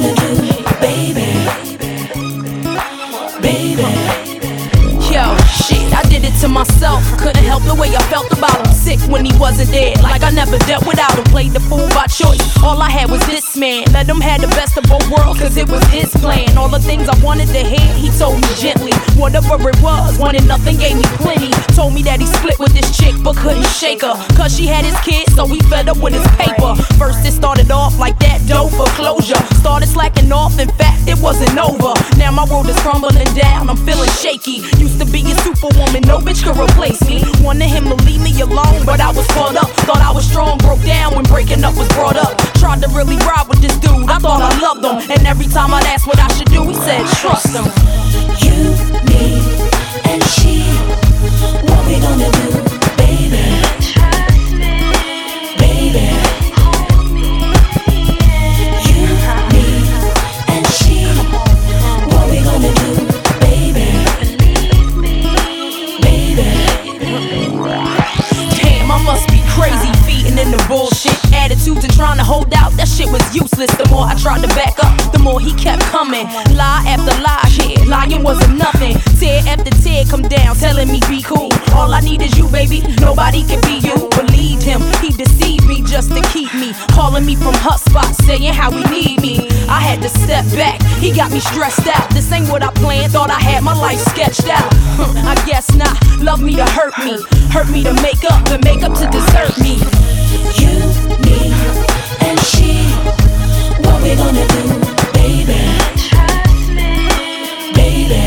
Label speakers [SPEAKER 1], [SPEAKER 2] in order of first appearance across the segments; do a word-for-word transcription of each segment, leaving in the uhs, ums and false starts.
[SPEAKER 1] gonna do, baby? Baby.
[SPEAKER 2] Yo, shit, I did it to myself. Couldn't help the way I felt about him. Sick when he wasn't there, like I never dealt without him. Played the fool by choice. All I had was this man. Let him have the best of both worlds, cause it was his plan. All the things I wanted to hear, he told me gently. Whatever it was, wanted nothing, gave me plenty. Told me that he split with this chick, but couldn't shake her, cause she had his kids, so he fed up with his paper. First it started off like that dough for closure. Started slacking off, in fact it wasn't over. Now my world is crumbling down, I'm feeling shaky. Used to be a superwoman, no bitch could replace me. Wanted him to leave me alone, but I was caught up. Thought I was strong, broke down when breaking up was brought up. Tried to really ride with this dude, I thought I loved him. And every time I'd ask what I should do, he said trust him.
[SPEAKER 1] You, me, and she. What we gonna do, baby?
[SPEAKER 3] Trust me,
[SPEAKER 1] Baby. You, me, and she. What we gonna do, baby?
[SPEAKER 3] believe me.
[SPEAKER 1] Baby.
[SPEAKER 2] Damn, I must be crazy, feeding in the bullshit. Attitudes and trying to hold out, that shit was useless. The more I tried to back up, the more he kept coming. Lie after lie, yeah, lying wasn't nothing. Tear after tear come down, telling me be cool. All I need is you, baby, nobody can be you. Believed him, he deceived me just to keep me. Calling me from hut spots, saying how he need me. I had to step back, he got me stressed out. This ain't what I planned, thought I had my life sketched out. I guess not, love me to hurt me. Hurt me to make up, and make up to desert me.
[SPEAKER 1] You, me, and she. What we gonna do, baby?
[SPEAKER 3] Trust me,
[SPEAKER 1] Baby.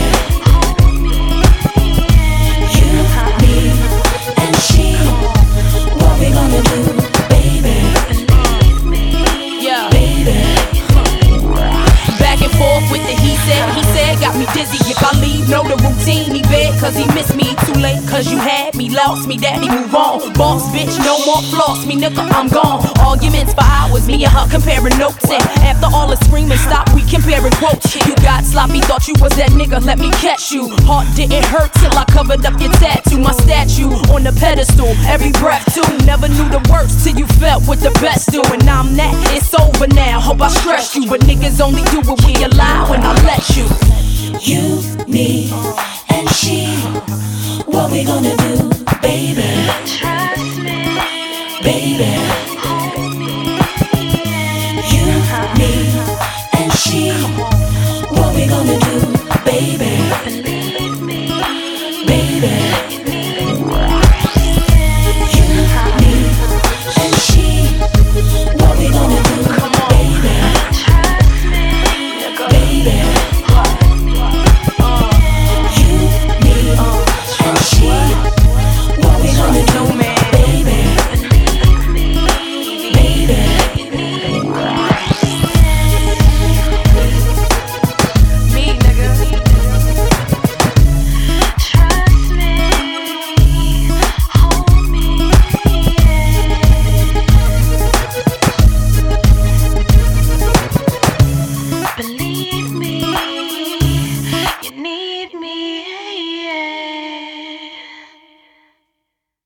[SPEAKER 1] You, me, and she. What we gonna do, baby?
[SPEAKER 3] believe me.
[SPEAKER 2] Yeah.
[SPEAKER 1] Baby.
[SPEAKER 2] Back and forth with the he said, he said, got me dizzy. If I leave, know the routine, he beg, cause he missed me. Too late, cause you had me, lost me, daddy, move on. Boss bitch, no more floss me, nigga, I'm gone. Arguments for hours, me and her comparing notes. And after all the screaming stopped, we comparing quotes. You got sloppy, thought you was that nigga, let me catch you. Heart didn't hurt till I covered up your tattoo. My statue on the pedestal, every breath too. Never knew the worst till you felt what the best do. And I'm that, it's over now, hope I stressed you. But niggas only do what we allow and I let you.
[SPEAKER 1] You, me, and she. What we gonna do, baby?